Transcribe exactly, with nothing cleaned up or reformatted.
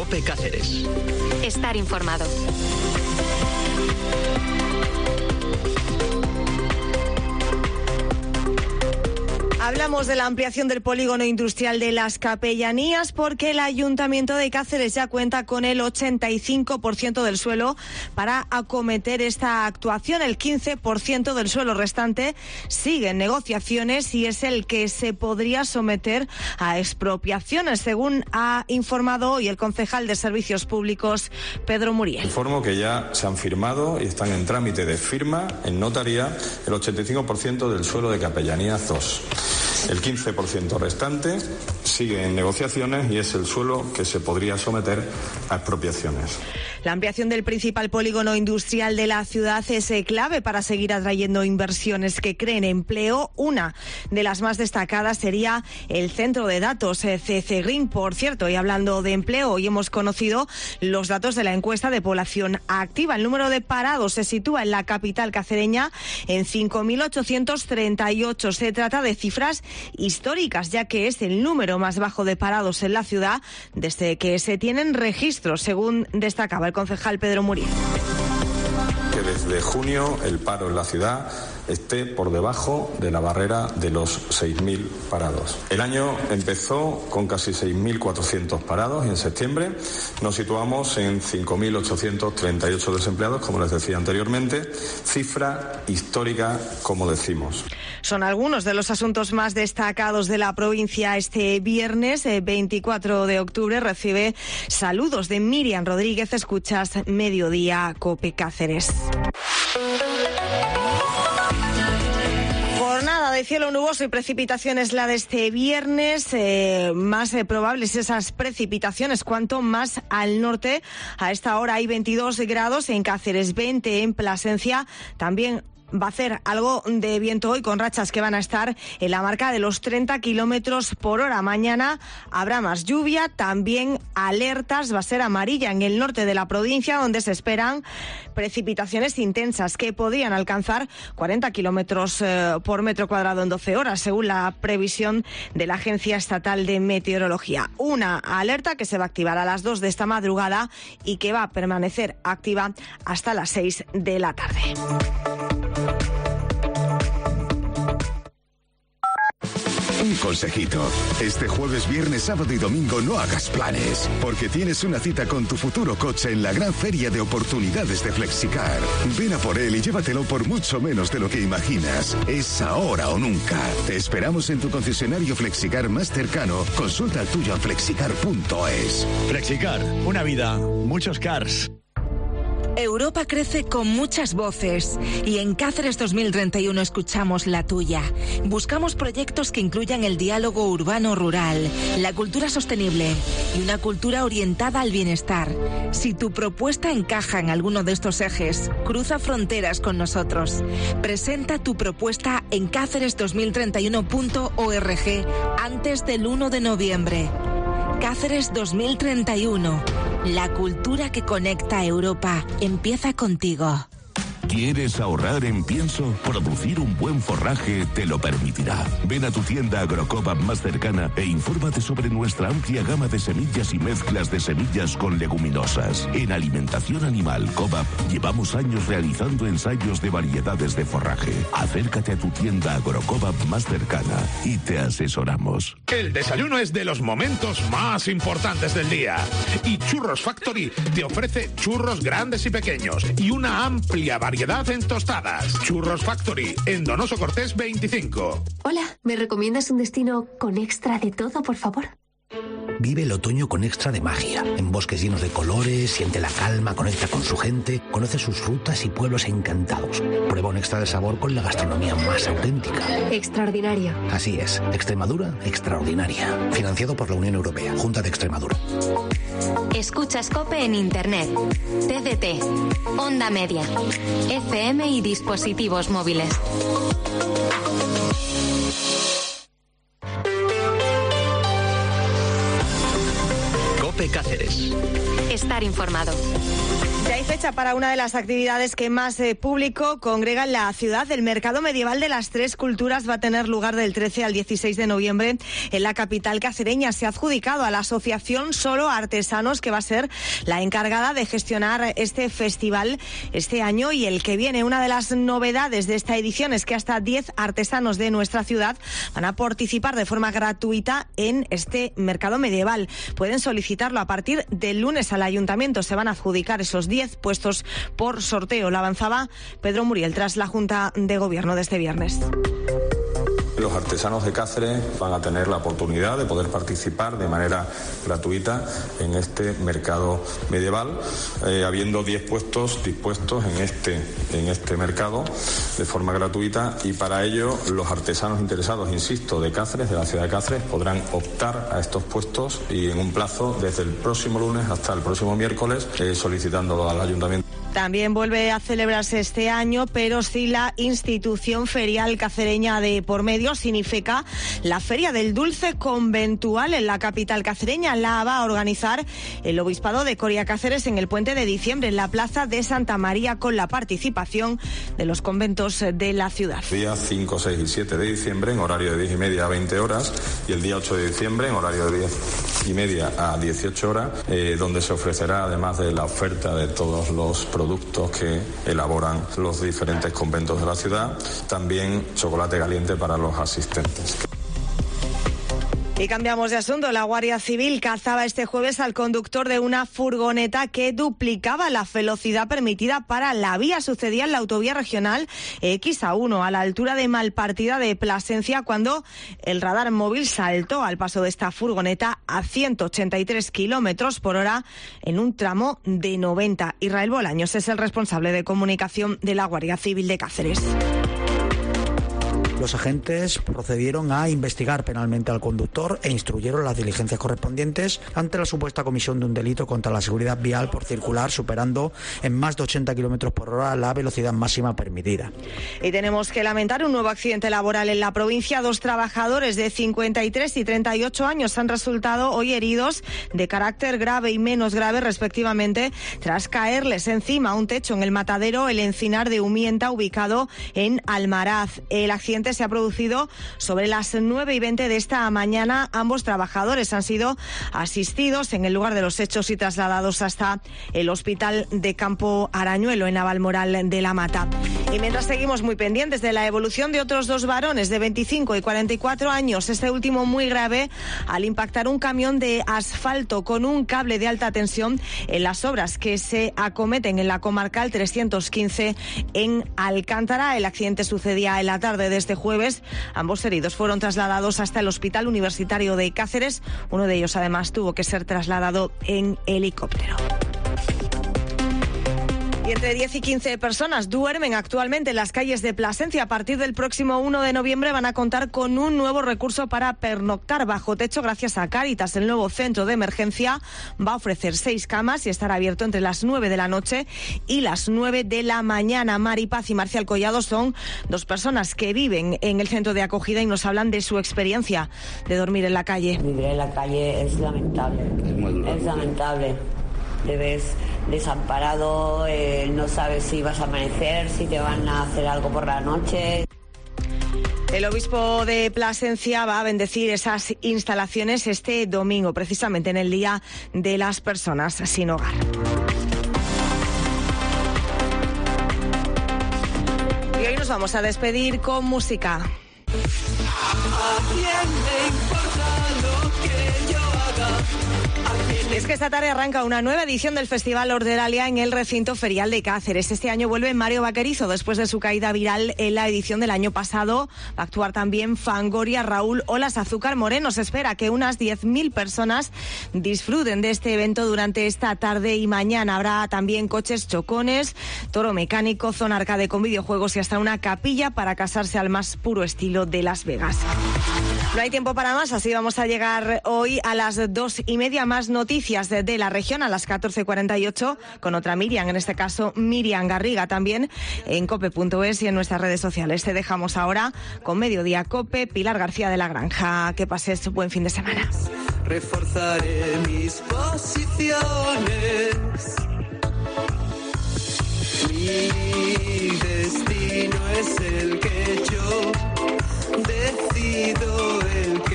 COPE Cáceres. Estar informado. Hablamos de la ampliación del polígono industrial de Las Capellanías porque el Ayuntamiento de Cáceres ya cuenta con el ochenta y cinco por ciento del suelo para acometer esta actuación. El quince por ciento del suelo restante sigue en negociaciones y es el que se podría someter a expropiaciones, según ha informado hoy el concejal de Servicios Públicos, Pedro Muriel. Informo que ya se han firmado y están en trámite de firma en notaría el ochenta y cinco por ciento del suelo de Capellanías dos. El quince por ciento restante sigue en negociaciones y es el suelo que se podría someter a expropiaciones. La ampliación del principal polígono industrial de la ciudad es clave para seguir atrayendo inversiones que creen empleo. Una de las más destacadas sería el centro de datos C C Green, por cierto. Y hablando de empleo, hoy hemos conocido los datos de la encuesta de población activa. El número de parados se sitúa en la capital cacereña en cinco mil ochocientos treinta y ocho. Se trata de cifras históricas, ya que es el número más bajo de parados en la ciudad desde que se tienen registros, según destacaba el concejal Pedro Muriel. Que desde junio el paro en la ciudad esté por debajo de la barrera de los seis mil parados. El año empezó con casi seis mil cuatrocientos parados y en septiembre nos situamos en cinco mil ochocientos treinta y ocho desempleados, como les decía anteriormente, cifra histórica, como decimos. Son algunos de los asuntos más destacados de la provincia este viernes, veinticuatro de octubre. Recibe saludos de Miriam Rodríguez. Escuchas Mediodía COPE Cáceres. Jornada de cielo nuboso y precipitaciones la de este viernes. Eh, más eh, probables esas precipitaciones cuanto más al norte. A esta hora hay veintidós grados en Cáceres, veinte en Plasencia. También va a hacer algo de viento hoy con rachas que van a estar en la marca de los treinta kilómetros por hora. Mañana habrá más lluvia, también alertas, va a ser amarilla en el norte de la provincia, donde se esperan precipitaciones intensas que podrían alcanzar cuarenta kilómetros eh, por metro cuadrado en doce horas, según la previsión de la Agencia Estatal de Meteorología. Una alerta que se va a activar a las dos de esta madrugada y que va a permanecer activa hasta las seis de la tarde. Un consejito. Este jueves, viernes, sábado y domingo no hagas planes, porque tienes una cita con tu futuro coche en la gran feria de oportunidades de Flexicar. Ven a por él y llévatelo por mucho menos de lo que imaginas. Es ahora o nunca. Te esperamos en tu concesionario Flexicar más cercano. Consulta el tuyo en flexicar punto es. Flexicar, una vida, muchos cars. Europa crece con muchas voces y en Cáceres dos mil treinta y uno escuchamos la tuya. Buscamos proyectos que incluyan el diálogo urbano-rural, la cultura sostenible y una cultura orientada al bienestar. Si tu propuesta encaja en alguno de estos ejes, cruza fronteras con nosotros. Presenta tu propuesta en cáceres dos mil treinta y uno punto org antes del uno de noviembre. Cáceres dos mil treinta y uno. La cultura que conecta a Europa empieza contigo. ¿Quieres ahorrar en pienso? Producir un buen forraje te lo permitirá. Ven a tu tienda Agrocoop más cercana e infórmate sobre nuestra amplia gama de semillas y mezclas de semillas con leguminosas. En Alimentación Animal Coop llevamos años realizando ensayos de variedades de forraje. Acércate a tu tienda Agrocoop más cercana y te asesoramos. El desayuno es de los momentos más importantes del día. Y Churros Factory te ofrece churros grandes y pequeños y una amplia variedad en tostadas. Churros Factory, en Donoso Cortés veinticinco. Hola, ¿me recomiendas un destino con extra de todo, por favor? Vive el otoño con extra de magia. En bosques llenos de colores, siente la calma, conecta con su gente, conoce sus rutas y pueblos encantados. Prueba un extra de sabor con la gastronomía más auténtica. Extraordinario. Así es, Extremadura extraordinaria. Financiado por la Unión Europea, Junta de Extremadura. Escuchas COPE en Internet, T D T, Onda Media, F M y dispositivos móviles. COPE Cáceres. Estar informado. Ya hay fecha para una de las actividades que más eh, público congrega en la ciudad. El Mercado Medieval de las Tres Culturas va a tener lugar del trece al dieciséis de noviembre en la capital cacereña. Se ha adjudicado a la asociación Solo Artesanos, que va a ser la encargada de gestionar este festival este año y el que viene. Una de las novedades de esta edición es que hasta diez artesanos de nuestra ciudad van a participar de forma gratuita en este Mercado Medieval. Pueden solicitarlo a partir del lunes al ayuntamiento. Se van a adjudicar esos diez puestos por sorteo. Lo avanzaba Pedro Muriel tras la Junta de Gobierno de este viernes. Los artesanos de Cáceres van a tener la oportunidad de poder participar de manera gratuita en este mercado medieval, eh, habiendo diez puestos dispuestos en este, en este mercado de forma gratuita, y para ello los artesanos interesados, insisto, de Cáceres, de la ciudad de Cáceres, podrán optar a estos puestos y en un plazo desde el próximo lunes hasta el próximo miércoles, eh, solicitándolo al ayuntamiento. También vuelve a celebrarse este año, pero sí la institución ferial cacereña de por medio. Significa la Feria del Dulce Conventual en la capital cacereña. La va a organizar el Obispado de Coria Cáceres en el puente de diciembre en la Plaza de Santa María, con la participación de los conventos de la ciudad. Día cinco, seis y siete de diciembre en horario de diez y media a veinte horas y el día ocho de diciembre en horario de diez y media a dieciocho horas, eh, donde se ofrecerá, además de la oferta de todos los productos que elaboran los diferentes conventos de la ciudad, también chocolate caliente para los asistentes. Y cambiamos de asunto. La Guardia Civil cazaba este jueves al conductor de una furgoneta que duplicaba la velocidad permitida para la vía. Sucedía en la autovía regional X A uno, a la altura de Malpartida de Plasencia, cuando el radar móvil saltó al paso de esta furgoneta a ciento ochenta y tres kilómetros por hora en un tramo de noventa. Israel Bolaños es el responsable de comunicación de la Guardia Civil de Cáceres. Los agentes procedieron a investigar penalmente al conductor e instruyeron las diligencias correspondientes ante la supuesta comisión de un delito contra la seguridad vial por circular superando en más de ochenta kilómetros por hora la velocidad máxima permitida. Y tenemos que lamentar un nuevo accidente laboral en la provincia. Dos trabajadores de cincuenta y tres y treinta y ocho años han resultado hoy heridos de carácter grave y menos grave, respectivamente, tras caerles encima un techo en el matadero El Encinar de Humienta, ubicado en Almaraz. El accidente se ha producido sobre las nueve y veinte de esta mañana. Ambos trabajadores han sido asistidos en el lugar de los hechos y trasladados hasta el Hospital de Campo Arañuelo, en Navalmoral de la Mata. Y mientras seguimos muy pendientes de la evolución de otros dos varones de veinticinco y cuarenta y cuatro años, este último muy grave al impactar un camión de asfalto con un cable de alta tensión en las obras que se acometen en la comarcal trescientos quince en Alcántara. El accidente sucedía en la tarde de este jueves. Ambos heridos fueron trasladados hasta el Hospital Universitario de Cáceres. Uno de ellos, además, tuvo que ser trasladado en helicóptero. Y entre diez y quince personas duermen actualmente en las calles de Plasencia. A partir del próximo uno de noviembre van a contar con un nuevo recurso para pernoctar bajo techo gracias a Cáritas. El nuevo centro de emergencia va a ofrecer seis camas y estará abierto entre las nueve de la noche y las nueve de la mañana. Mari Paz y Marcial Collado son dos personas que viven en el centro de acogida y nos hablan de su experiencia de dormir en la calle. Vivir en la calle es lamentable. Es muy duro. Es lamentable. Te ves desamparado, eh, no sabes si vas a amanecer, si te van a hacer algo por la noche. El obispo de Plasencia va a bendecir esas instalaciones este domingo, precisamente en el Día de las Personas Sin Hogar. Y hoy nos vamos a despedir con música. ¿A quién le importa lo que yo haga? Es que esta tarde arranca una nueva edición del Festival Orderalia en el recinto ferial de Cáceres. Este año vuelve Mario Vaquerizo después de su caída viral en la edición del año pasado. Va a actuar también Fangoria, Raúl Olas, Azúcar Moreno. Se espera que unas diez mil personas disfruten de este evento durante esta tarde y mañana. Habrá también coches chocones, toro mecánico, zona arcade con videojuegos y hasta una capilla para casarse al más puro estilo de Las Vegas. No hay tiempo para más, así vamos a llegar hoy a las dos y media. Más noticias de, de la región a las catorce cuarenta y ocho con otra Miriam, en este caso Miriam Garriga, también en cope punto es y en nuestras redes sociales. Te dejamos ahora con Mediodía Cope, Pilar García de la Granja. Que pases buen fin de semana. reforzaré mis posiciones. Mi destino es el que yo decido, el que